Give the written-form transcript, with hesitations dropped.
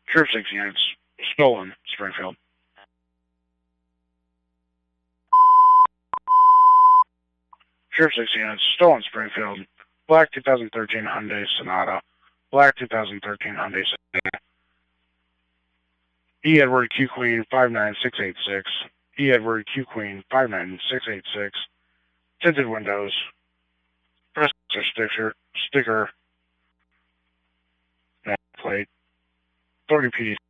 Sheriff 6 units, stolen, Springfield. Sheriff 6 units, stolen, Springfield. Black 2013 Hyundai Sonata. Black 2013 Hyundai Sonata. E. Edward Q Queen 59686. E. Edward Q Queen 59686. Tinted windows. Press sticker. Plate. 30 PD.